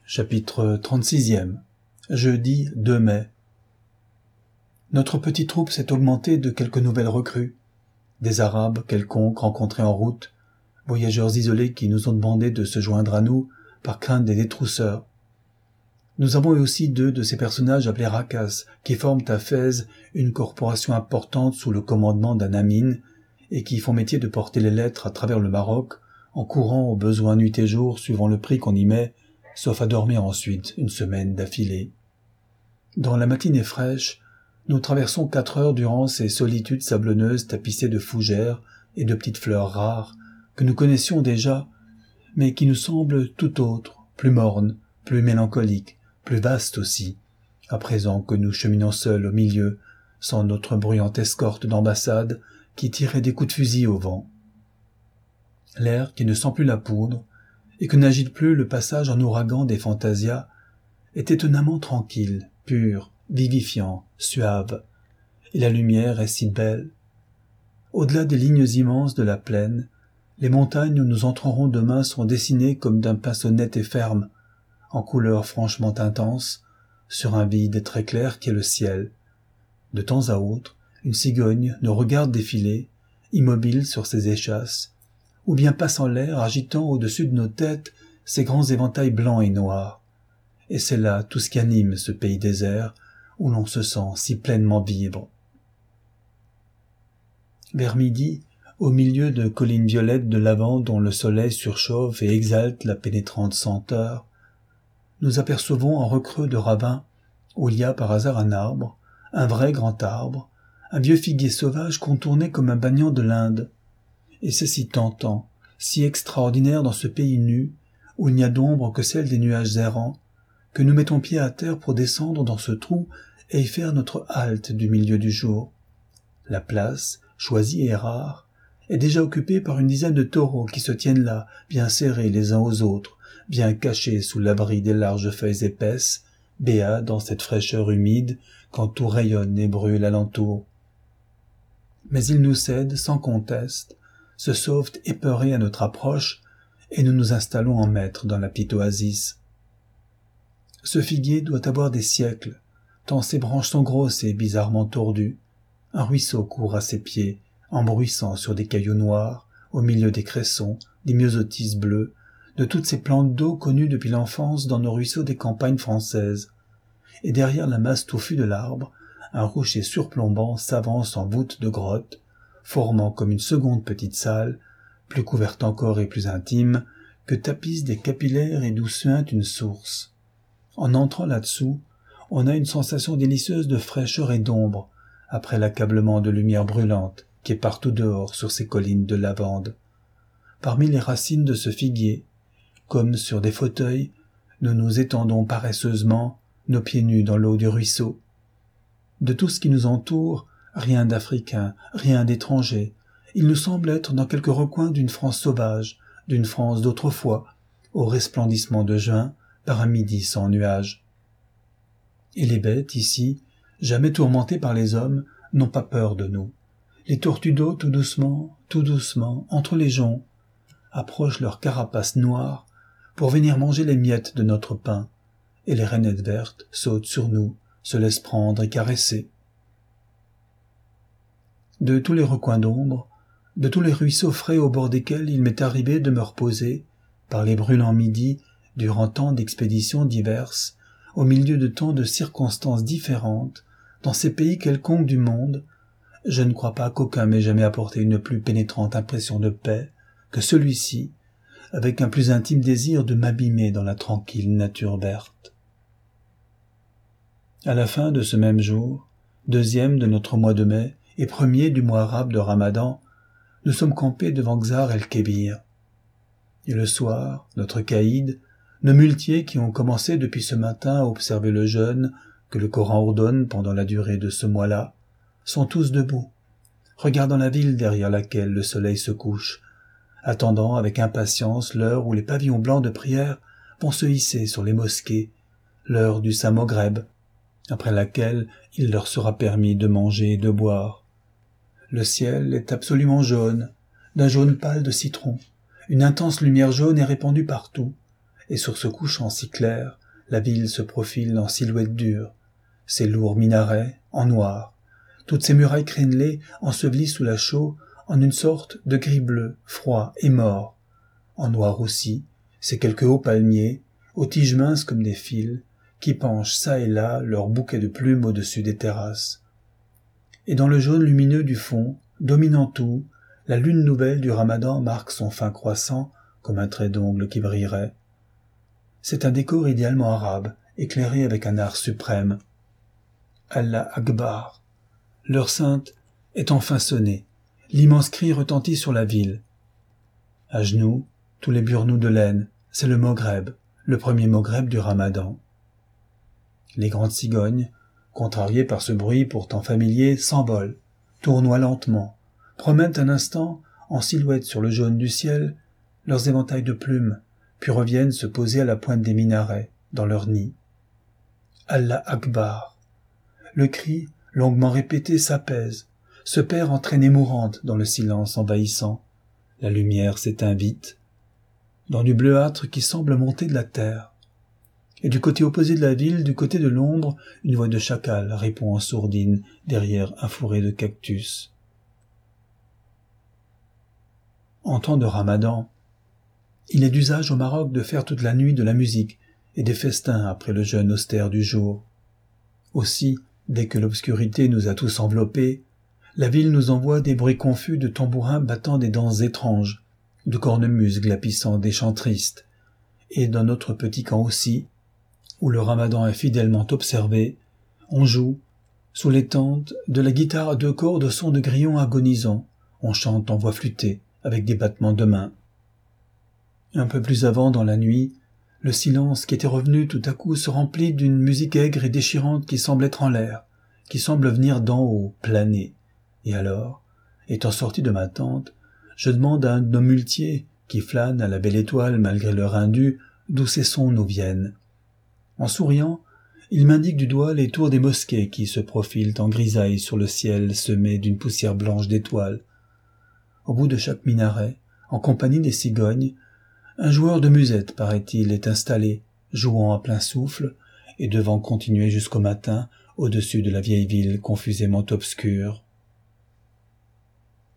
Chapitre 36e. Jeudi 2 mai. Notre petite troupe s'est augmentée de quelques nouvelles recrues. Des Arabes quelconques rencontrés en route, voyageurs isolés qui nous ont demandé de se joindre à nous par crainte des détrousseurs. Nous avons eu aussi deux de ces personnages appelés Rakas, qui forment à Fès une corporation importante sous le commandement d'un Amin et qui font métier de porter les lettres à travers le Maroc en courant au besoin nuit et jour suivant le prix qu'on y met, sauf à dormir ensuite une semaine d'affilée. Dans la matinée fraîche, nous traversons 4 heures durant ces solitudes sablonneuses tapissées de fougères et de petites fleurs rares que nous connaissions déjà, mais qui nous semblent tout autres, plus mornes, plus mélancoliques, plus vastes aussi, à présent que nous cheminons seuls au milieu, sans notre bruyante escorte d'ambassade qui tirait des coups de fusil au vent. L'air qui ne sent plus la poudre, et que n'agite plus le passage en ouragan des fantasias, est étonnamment tranquille, pur, vivifiant, suave, et la lumière est si belle. Au-delà des lignes immenses de la plaine, les montagnes où nous entrerons demain sont dessinées comme d'un pinceau net et ferme, en couleurs franchement intenses, sur un vide très clair qui est le ciel. De temps à autre, une cigogne nous regarde défiler, immobile sur ses échasses, ou bien passe en l'air agitant au-dessus de nos têtes ses grands éventails blancs et noirs. Et c'est là tout ce qui anime ce pays désert, où l'on se sent si pleinement vivre. Vers midi, au milieu de collines violettes de lavande dont le soleil surchauffe et exalte la pénétrante senteur, nous apercevons en recreux de ravin, où il y a par hasard un arbre, un vrai grand arbre, un vieux figuier sauvage contourné comme un banyan de l'Inde. Et c'est si tentant, si extraordinaire dans ce pays nu, où il n'y a d'ombre que celle des nuages errants, que nous mettons pied à terre pour descendre dans ce trou et y faire notre halte du milieu du jour. La place, choisie et rare, est déjà occupée par une dizaine de taureaux qui se tiennent là, bien serrés les uns aux autres, bien cachés sous l'abri des larges feuilles épaisses, béats dans cette fraîcheur humide quand tout rayonne et brûle alentour. Mais ils nous cèdent sans conteste, se sauvent épeurés à notre approche, et nous nous installons en maîtres dans la petite oasis. Ce figuier doit avoir des siècles, tant ses branches sont grosses et bizarrement tordues. Un ruisseau court à ses pieds, embruissant sur des cailloux noirs, au milieu des cressons, des myosotis bleus, de toutes ces plantes d'eau connues depuis l'enfance dans nos ruisseaux des campagnes françaises. Et derrière la masse touffue de l'arbre, un rocher surplombant s'avance en voûte de grotte, formant comme une seconde petite salle, plus couverte encore et plus intime, que tapisse des capillaires et d'où suinte une source. En entrant là-dessous, on a une sensation délicieuse de fraîcheur et d'ombre, après l'accablement de lumière brûlante qui est partout dehors sur ces collines de lavande. Parmi les racines de ce figuier, comme sur des fauteuils, nous nous étendons paresseusement, nos pieds nus dans l'eau du ruisseau. De tout ce qui nous entoure, rien d'africain, rien d'étranger. Il nous semble être dans quelque recoin d'une France sauvage, d'une France d'autrefois, au resplendissement de juin, par un midi sans nuages. Et les bêtes, ici, jamais tourmentées par les hommes, n'ont pas peur de nous. Les tortues d'eau, tout doucement, entre les joncs, approchent leurs carapaces noires pour venir manger les miettes de notre pain, et les rainettes vertes sautent sur nous, se laissent prendre et caresser. De tous les recoins d'ombre, de tous les ruisseaux frais au bord desquels il m'est arrivé de me reposer, par les brûlants midis, durant tant d'expéditions diverses, au milieu de tant de circonstances différentes, dans ces pays quelconques du monde, je ne crois pas qu'aucun m'ait jamais apporté une plus pénétrante impression de paix que celui-ci, avec un plus intime désir de m'abîmer dans la tranquille nature verte. À la fin de ce même jour, 2e de notre mois de mai et 1er du mois arabe de Ramadan, nous sommes campés devant Ksar el-Kébir. Et le soir, notre caïd, nos muletiers qui ont commencé depuis ce matin à observer le jeûne que le Coran ordonne pendant la durée de ce mois-là, sont tous debout, regardant la ville derrière laquelle le soleil se couche, attendant avec impatience l'heure où les pavillons blancs de prière vont se hisser sur les mosquées, l'heure du Samoghreb, après laquelle il leur sera permis de manger et de boire. Le ciel est absolument jaune, d'un jaune pâle de citron. Une intense lumière jaune est répandue partout, et sur ce couchant si clair, la ville se profile en silhouette dure, ses lourds minarets en noir, toutes ces murailles crénelées ensevelies sous la chaux en une sorte de gris bleu, froid et mort. En noir aussi, ces quelques hauts palmiers, aux tiges minces comme des fils, qui penchent çà et là leurs bouquets de plumes au-dessus des terrasses. Et dans le jaune lumineux du fond, dominant tout, la lune nouvelle du Ramadan marque son fin croissant comme un trait d'ongle qui brillerait. C'est un décor idéalement arabe, éclairé avec un art suprême. Allah Akbar. L'heure sainte est enfin sonnée. L'immense cri retentit sur la ville. À genoux, tous les burnous de laine, c'est le Maghreb, le premier Maghreb du Ramadan. Les grandes cigognes, contrariées par ce bruit pourtant familier, s'envolent, tournoient lentement, promènent un instant, en silhouette sur le jaune du ciel, leurs éventails de plumes, puis reviennent se poser à la pointe des minarets, dans leur nid. Allah Akbar. Le cri, longuement répété, s'apaise, se perd en traînées mourantes dans le silence envahissant. La lumière s'éteint vite, dans du bleuâtre qui semble monter de la terre. Et du côté opposé de la ville, du côté de l'ombre, une voix de chacal répond en sourdine derrière un fourré de cactus. En temps de Ramadan, il est d'usage au Maroc de faire toute la nuit de la musique et des festins après le jeûne austère du jour. Aussi, dès que l'obscurité nous a tous enveloppés, la ville nous envoie des bruits confus de tambourins battant des danses étranges, de cornemuses glapissant des chants tristes, et dans notre petit camp aussi, où le Ramadan est fidèlement observé, on joue, sous les tentes, de la guitare à 2 cordes au son de grillons agonisants, on chante en voix flûtée, avec des battements de mains. Un peu plus avant dans la nuit, le silence qui était revenu tout à coup se remplit d'une musique aigre et déchirante qui semble être en l'air, qui semble venir d'en haut, planer. Et alors, étant sorti de ma tente, je demande à un de nos muletiers, qui flâne à la belle étoile malgré l'heure indue, d'où ces sons nous viennent. En souriant, il m'indique du doigt les tours des mosquées qui se profilent en grisaille sur le ciel semé d'une poussière blanche d'étoiles. Au bout de chaque minaret, en compagnie des cigognes, un joueur de musette, paraît-il, est installé, jouant à plein souffle, et devant continuer jusqu'au matin au-dessus de la vieille ville confusément obscure.